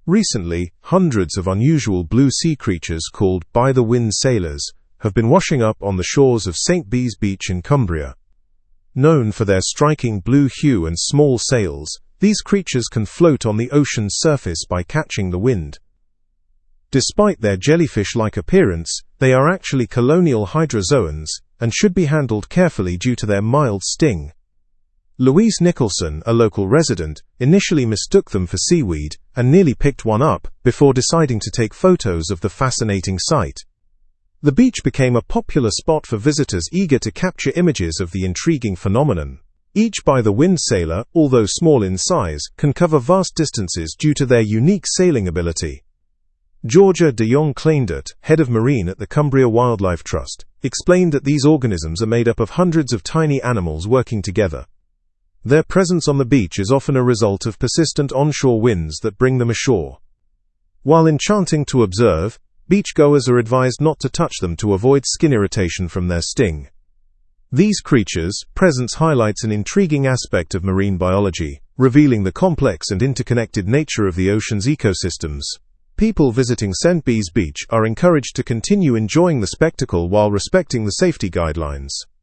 Recently, hundreds of unusual blue sea creatures called by-the-wind sailors have been washing up on the shores of St. Bees Beach in Cumbria. Known for their striking blue hue and small sails, these creatures can float on the ocean's surface by catching the wind. Despite their jellyfish-like appearance, they are actually colonial hydrozoans and should be handled carefully due to their mild sting. Louise Nicholson, a local resident, initially mistook them for seaweed and nearly picked one up before deciding to take photos of the fascinating sight. The beach became a popular spot for visitors eager to capture images of the intriguing phenomenon. Each by-the-wind sailor, although small in size, can cover vast distances due to their unique sailing ability. Georgia de Jong Kleindert, head of marine at the Cumbria Wildlife Trust, explained that these organisms are made up of hundreds of tiny animals working together. Their presence on the beach is often a result of persistent onshore winds that bring them ashore. While enchanting to observe, beachgoers are advised not to touch them to avoid skin irritation from their sting. These creatures' presence highlights an intriguing aspect of marine biology, revealing the complex and interconnected nature of the ocean's ecosystems. People visiting St. Bees Beach are encouraged to continue enjoying the spectacle while respecting the safety guidelines.